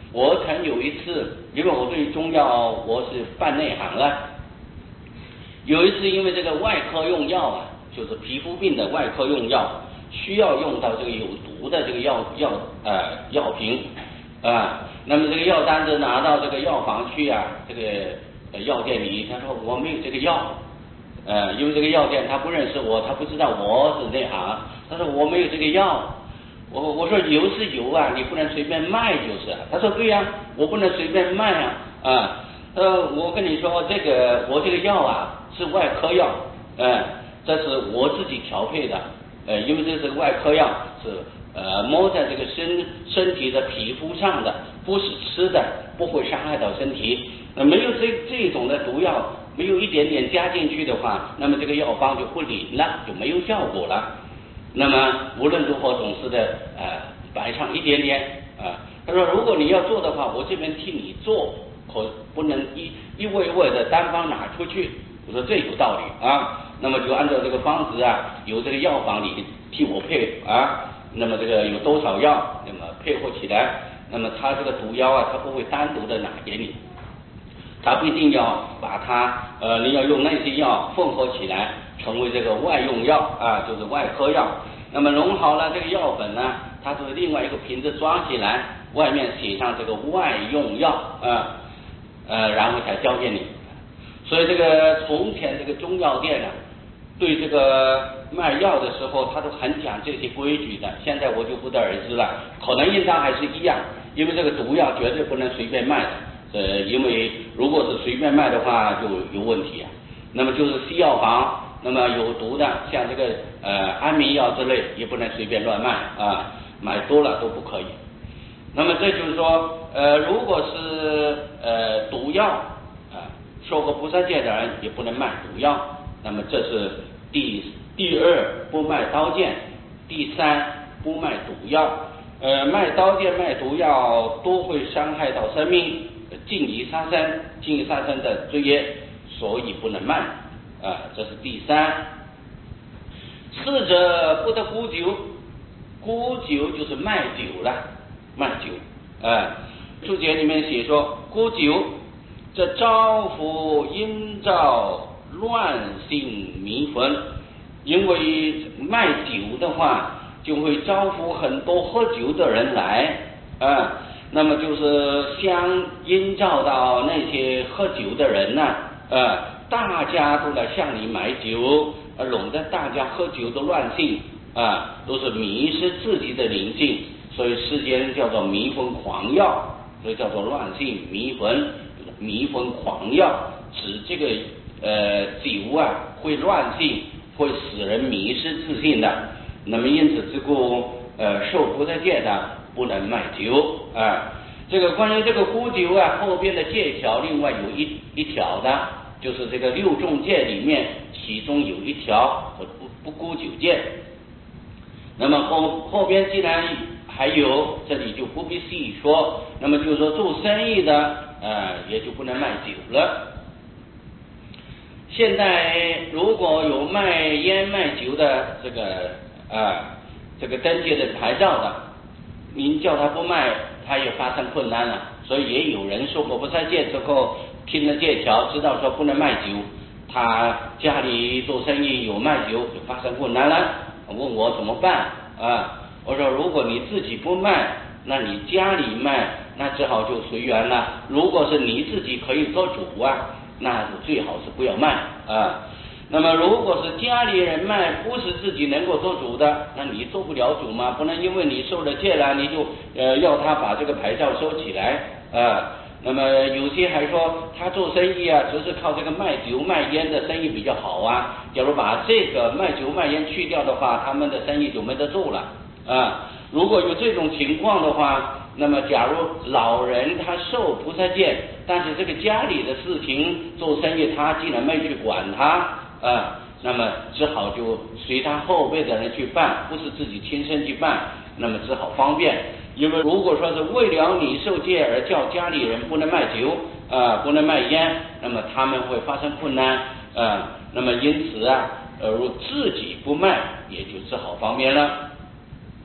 我曾有一次，因为我对中药我是半内行了，有一次因为这个外科用药啊，就是皮肤病的外科用药，需要用到这个有毒的这个药瓶那么这个药单子拿到这个药房去啊，这个药店里，他说我没有这个药，因为这个药店他不认识我，他不知道我是内行，他说我没有这个药。我说油是油啊，你不能随便卖就是。他说对呀，我不能随便卖我跟你说我这个药啊是外科药，这是我自己调配的，因为这是外科药，是摸在这个身体的皮肤上的，不是吃的，不会伤害到身体。没有这种的毒药，没有一点点加进去的话，那么这个药方就不灵了，就没有效果了。那么无论如何总是的摆上一点点他说如果你要做的话，我这边替你做，可不能一味味的单方拿出去。我说这有道理那么就按照这个方子由这个药房里替我配那么这个有多少药，那么配合起来，那么他这个毒药他不会单独的拿给你，他不一定要把它你要用那些药混合起来成为这个外用药就是外科药。那么弄好了这个药粉呢，它是另外一个瓶子装起来，外面写上这个外用药然后才交给你。所以这个从前这个中药店对这个卖药的时候，他都很讲这些规矩的。现在我就不得而知了，可能应当还是一样，因为这个毒药绝对不能随便卖的。因为如果是随便卖的话就有问题那么就是西药房，那么有毒的像这个安眠药之类也不能随便乱卖买多了都不可以。那么这就是说如果是毒药受过菩萨戒的人也不能卖毒药。那么这是第二，不卖刀剑；第三，不卖毒药。卖刀剑卖毒药都会伤害到生命，尽以杀生的罪业，所以不能卖这是第三。次者不得沽酒，沽酒就是卖酒了，卖酒注解里面写说，沽酒这招福阴兆乱性迷魂，因为卖酒的话就会招呼很多喝酒的人来那么就是相映照到那些喝酒的人大家都来向你买酒弄得大家喝酒都乱性都是迷失自己的灵性，所以世间叫做迷魂狂药，所以叫做乱性迷魂狂药，指这个酒会乱性，会使人迷失自信的。那么因此之故受菩萨戒的不能卖酒这个关于这个沽酒后边的戒条另外有一条的，就是这个六众戒里面其中有一条不沽酒戒。那么后边既然还有，这里就不必细说。那么就是说做生意的也就不能卖酒了。现在如果有卖烟卖酒的这个登记的牌照的，您叫他不卖，他也发生困难了。所以也有人受过菩萨戒之后，听了戒条，知道说不能卖酒，他家里做生意有卖酒，就发生困难了，问我怎么办我说如果你自己不卖，那你家里卖，那只好就随缘了。如果是你自己可以做主那最好是不要卖那么如果是家里人卖，不是自己能够做主的，那你做不了主嘛，不能因为你受了戒了，你就要他把这个牌照收起来那么有些还说他做生意只是靠这个卖酒卖烟的生意比较好假如把这个卖酒卖烟去掉的话，他们的生意就没得做了如果有这种情况的话，那么假如老人他受菩萨戒，但是这个家里的事情做生意他既然没去管他那么只好就随他后辈的人去办，不是自己亲身去办，那么只好方便。因为如果说是为了你受戒而叫家里人不能卖酒不能卖烟，那么他们会发生困难那么因此如自己不卖，也就只好方便了。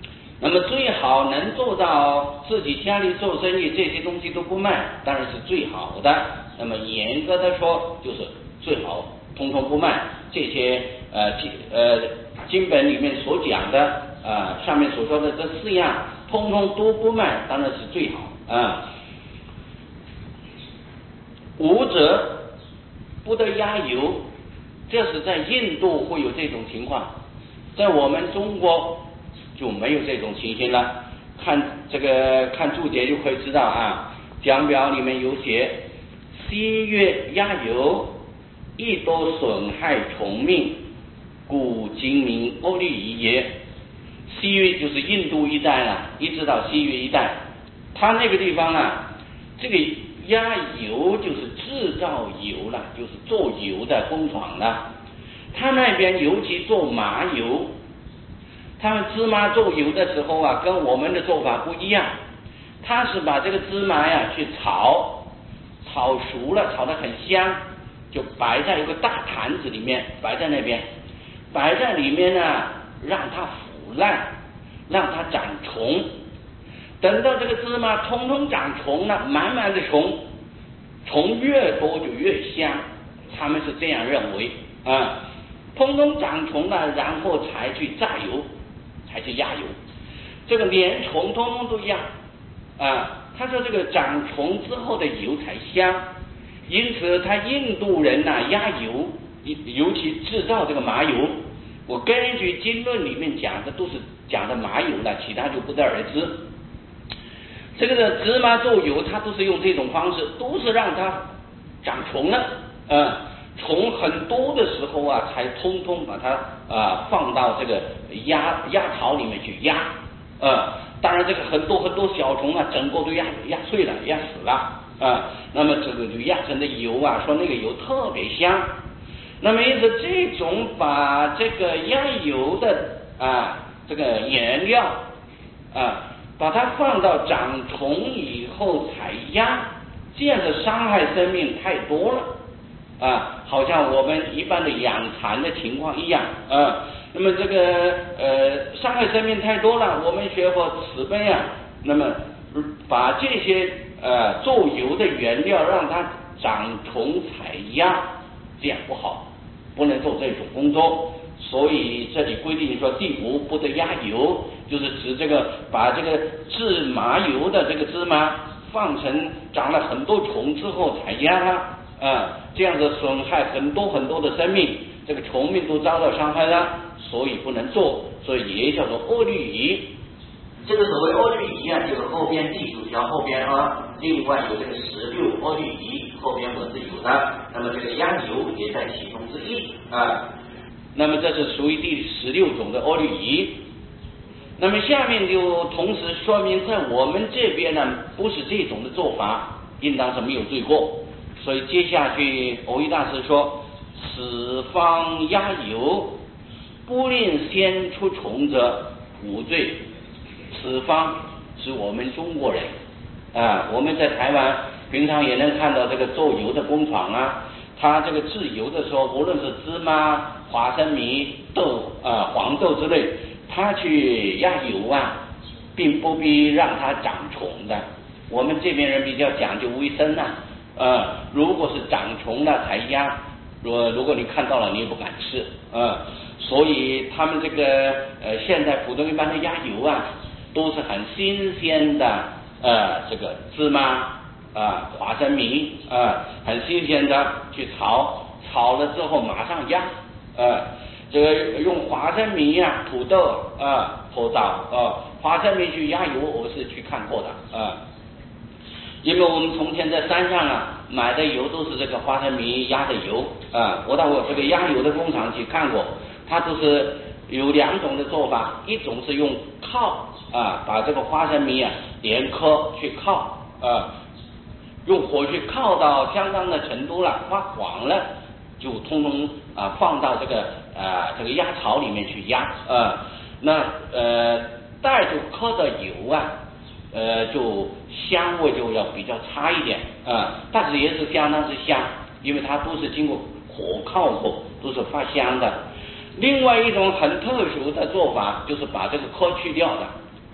那么最好能做到自己家里做生意，这些东西都不卖，当然是最好的。那么严格的说，就是最好通通不卖。这些经本里面所讲的上面所说的这4样，通通都不卖，当然是最好啊。5者不得压油，这是在印度会有这种情况，在我们中国就没有这种情形了。看注解就可以知道啊，讲表里面有写，西月压油，亦多损害虫命，故今名阿律仪也。西域就是印度一带了，一直到西域一带，它那个地方啊，这个压油就是制造油了，就是做油的工厂了。他那边尤其做麻油，他们芝麻做油的时候啊，跟我们的做法不一样，他是把这个芝麻呀去炒熟了，炒得很香，就摆在一个大坛子里面，摆在那边，摆在里面呢，让它腐烂，让它长虫。等到这个芝麻通通长虫了，满满的虫越多就越香，他们是这样认为啊。通通长虫了，然后才去榨油，才去压油。这个连虫通通都压啊。他说这个长虫之后的油才香，因此他印度人压油，尤其制造这个麻油。我根据经论里面讲的都是讲的麻油了，其他就不得而知。这个的芝麻做油，它都是用这种方式，都是让它长虫了，虫很多的时候啊，才通通把它放到这个压槽里面去压，当然这个很多小虫啊，整个都压碎了，压死了那么这个就压成的油啊，说那个油特别香。那么因此这种把这个压油的这个原料把它放到长虫以后才压，这样的伤害生命太多了好像我们一般的养蚕的情况一样那么这个伤害生命太多了，我们学佛慈悲那么把这些做油的原料让它长虫才压，这样不好，不能做这种工作。所以这里规定说第5不得压油，就是指这个把这个制麻油的这个芝麻放成长了很多虫之后才压它这样子损害很多的生命，这个虫命都遭到伤害了，所以不能做，所以也叫做阿律仪。这个所谓阿律仪就是后边第9条后边另外有这个16阿律仪，后边文字有的，那么这个压油也在其中之一那么这是属于第16种的阿律仪。那么下面就同时说明在我们这边呢，不是这种的做法，应当是没有罪过。所以接下去藕益大师说，此方压油，不令先出虫者，无罪。此方是我们中国人我们在台湾平常也能看到这个做油的工厂他这个制油的时候，无论是芝麻、花生米、豆黄豆之类，他去压油并不必让它长虫的。我们这边人比较讲究卫生如果是长虫了才压，如果你看到了你也不敢吃所以他们这个现在普通一般的压油都是很新鲜的这个芝麻花生米很新鲜的去炒了之后马上压这个用花生米土豆葡萄花生米去压油，我是去看过的因为我们从前在山上买的油都是这个花生米压的油我到我这个压油的工厂去看过，它都是有2种的做法，一种是用烤把这个花生米连颗去烤用火去烤到相当的程度了，发黄了，就通通放到这个压槽里面去压那带着颗的油就香味就要比较差一点但是也是相当之香，因为它都是经过火烤过，都是发香的。另外一种很特殊的做法，就是把这个壳去掉的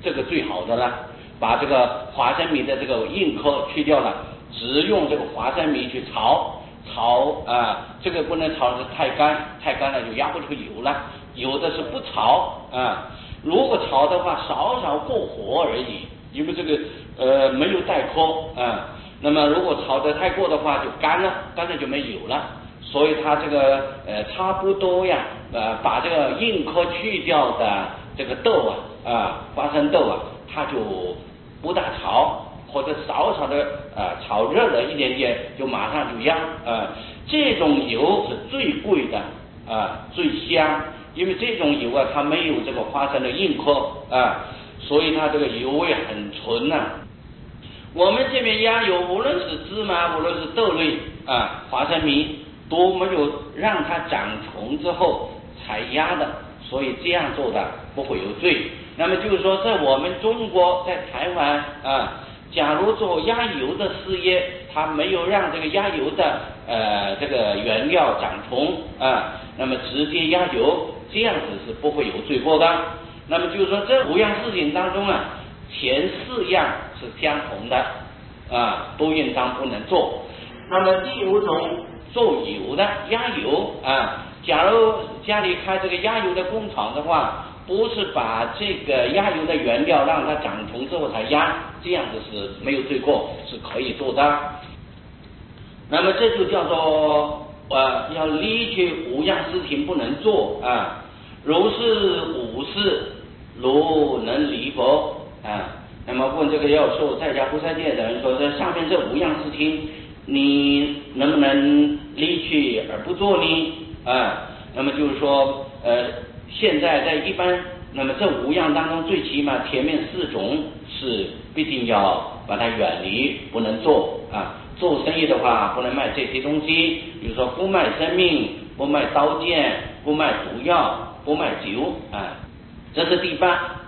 这个最好的了，把这个花生米的这个硬壳去掉了，只用这个花生米去炒啊，这个不能炒的太干了就压不出油了。有的是不炒啊，如果炒的话稍稍过火而已，因为这个没有带壳啊。那么如果炒得太过的话就干了就没有了。所以它这个差不多呀，把这个硬壳去掉的这个豆啊，花生豆啊，它就不大炒，或者少的炒热了一点点就马上就压这种油是最贵的最香，因为这种油啊它没有这个花生的硬壳所以它这个油味很纯我们这边压油无论是芝麻无论是豆类花生米都没有让它长虫之后才压的，所以这样做的不会有罪。那么就是说在我们中国在台湾假如做压油的事业，它没有让这个压油的这个原料长虫那么直接压油，这样子是不会有罪过的。那么就是说这5样事情当中前4样是相同的都应当不能做。那么第5种做油的压油假如家里开这个压油的工厂的话，不是把这个压油的原料让它长虫之后才压，这样子是没有罪过，是可以做的。那么这就叫做要离去5样事情不能做如是5事，如能离否那么问这个要受在家不在界的人说，这上面这5样事情你能不能离去而不做呢那么就是说现在在一般，那么这5样当中最起码前面4种是必定要把它远离，不能做做生意的话不能卖这些东西，比如说不卖生命，不卖刀剑，不卖毒药，不卖酒这是第8。